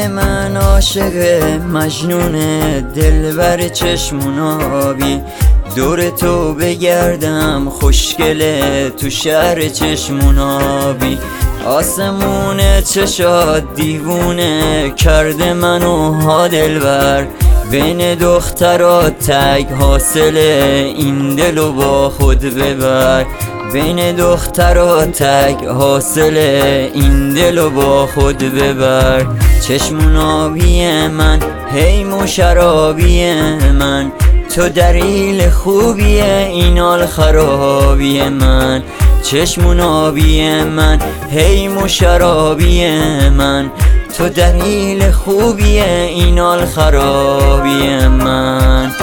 دل من عاشق مجنون دلبر چشمون آبی، دور تو بگردم خوشگله تو شهر چشمون آبی. آسمون چشات دیوونه کرده منو ها دلبر، بین دخترات تگ حاصل این دلو با خود ببر، بین دخترات تگ حاصل این دلو با خود ببر. چشمون آبی من هی مو شرابی من، تو دلیل خوبیه این حال خرابی من. چشمون آبی من هی مو شرابی من، تو دلیل خوبیه این حال خرابی من.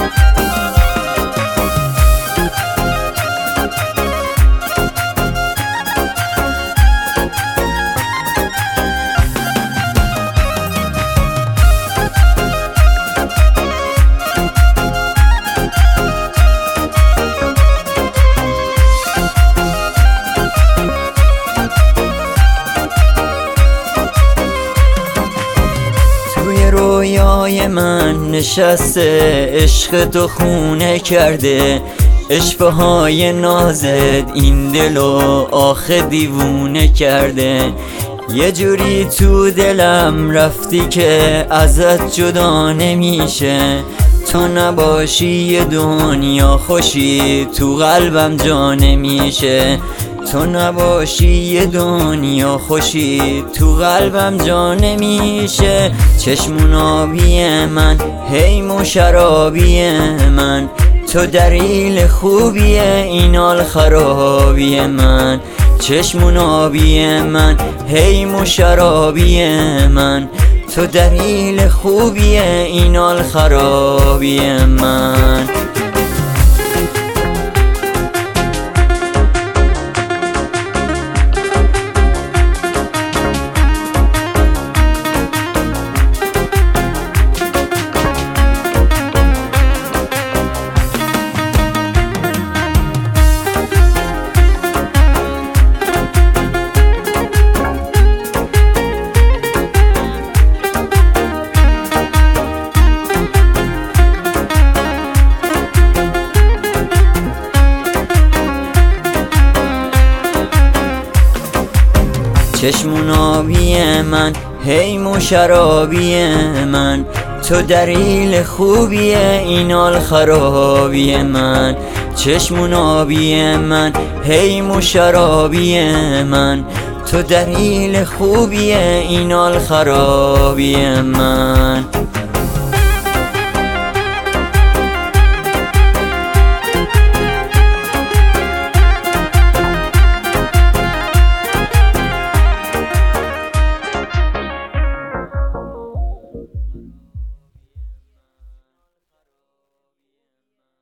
رویای من نشسته عشق تو خونه کرده، اشبهای نازت این دلو آخه دیوونه کرده. یه جوری تو دلم رفتی که ازت جدا نمیشه، تو نباشی یه دنیا خوشی تو قلبم جا نمیشه، تو نباشی یه دنیا خوشی تو قلبم جا نمیشه. چشمون آبی من هی مو شرابی من، تو دلیل خوبیه این حال خرابی من. چشمون آبی من هی مو شرابی من، تو دلیل خوبیه این حال خرابی من. چشمون آبی من هی مو شرابی من، تو دلیل خوبیه این حال خرابی من. چشمون آبی من هی مو شرابی من، تو دلیل خوبیه این حال خرابی من.